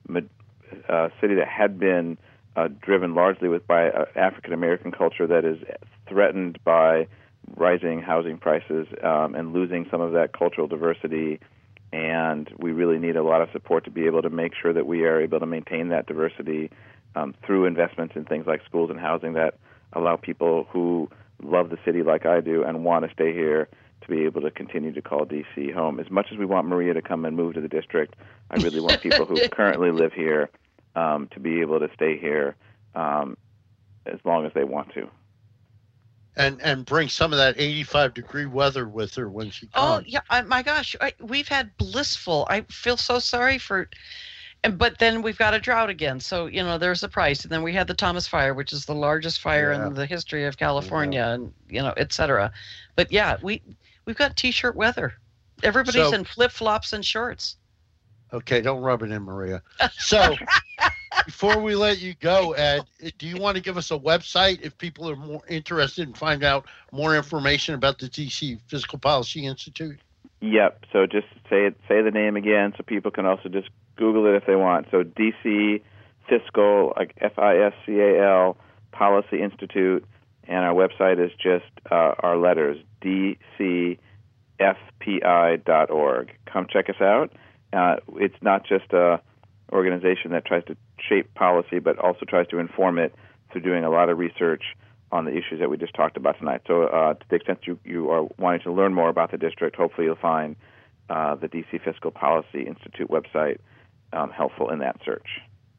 uh, city that had been uh, driven largely with by uh, African American culture that is threatened by rising housing prices um, and losing some of that cultural diversity. And we really need a lot of support to be able to make sure that we are able to maintain that diversity um, through investments in things like schools and housing that allow people who love the city like I do and want to stay here to be able to continue to call D C home. As much as we want Maria to come and move to the district, I really want people who currently live here um, to be able to stay here um, as long as they want to. And and bring some of that eighty-five degree weather with her when she Oh comes. yeah, I, my gosh, I, we've had blissful. I feel so sorry for, and but then we've got a drought again. So you know, there's a price. And then we had the Thomas Fire, which is the largest fire Yeah. in the history of California, and you know, et cetera. But yeah, we we've got t-shirt weather. Everybody's So- in flip flops and shorts. Okay, don't rub it in, Maria. So before we let you go, Ed, do you want to give us a website if people are more interested and find out more information about the D C Fiscal Policy Institute? Yep. So just say it, say the name again, so people can also just Google it if they want. So D C Fiscal, like F I S C A L, Policy Institute, and our website is just uh, our letters, D C F P I dot org. Come check us out. Uh, it's not just a organization that tries to shape policy, but also tries to inform it through doing a lot of research on the issues that we just talked about tonight. So uh, to the extent you, you are wanting to learn more about the district, hopefully you'll find uh, the D C Fiscal Policy Institute website um, helpful in that search.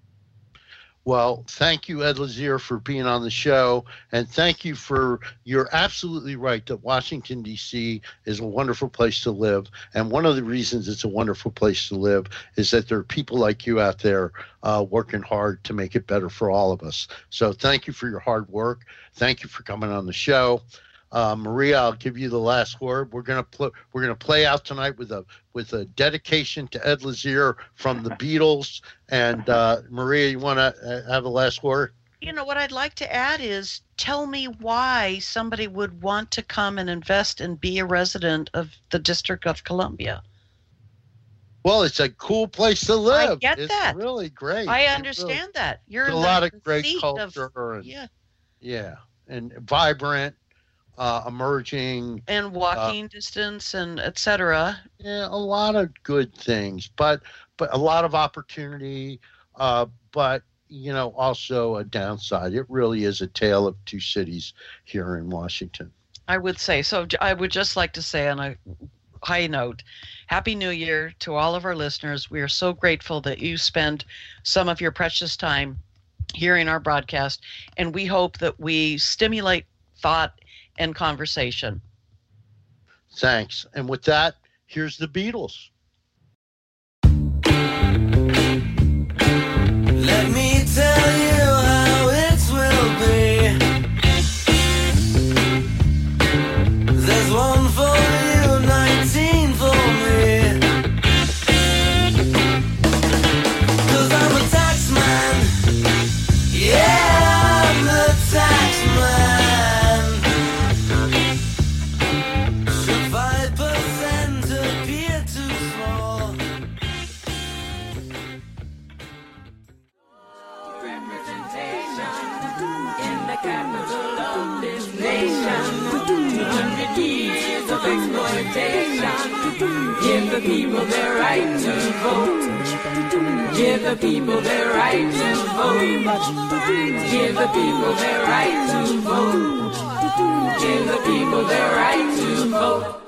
Well, thank you, Ed Lazear, for being on the show. And thank you for, you're absolutely right that Washington, D C is a wonderful place to live. And one of the reasons it's a wonderful place to live is that there are people like you out there uh, working hard to make it better for all of us. So thank you for your hard work. Thank you for coming on the show. Uh, Maria, I'll give you the last word. We're gonna pl- we're gonna play out tonight with a with a dedication to Ed Lazear from the Beatles. And uh, Maria, you want to have the last word? You know what I'd like to add is tell me why somebody would want to come and invest and be a resident of the District of Columbia. Well, it's a cool place to live. I get it's that. really great. I It understand really- that. You're There's a in the lot of great seat culture of, and yeah, yeah, and vibrant, uh, emerging. and walking distance and et cetera. Yeah, a lot of good things, but but a lot of opportunity. Uh, but you know, also a downside. It really is a tale of two cities here in Washington. I would say so. j- I would just like to say, and I high note. Happy New Year to all of our listeners. We are so grateful that you spend some of your precious time hearing our broadcast, and we hope that we stimulate thought and conversation. Thanks. And with that, here's the Beatles. Let me tell you how it will be. There's one for you, nineteen for me. 'Cause I'm a tax man. Yeah, I'm the tax man. Should five percent appear too small? In the capital of this nation, two hundred years of exploitation. Give the people their right to vote. Give the people their right to vote. Give the people their right to vote. Give the people their right to vote.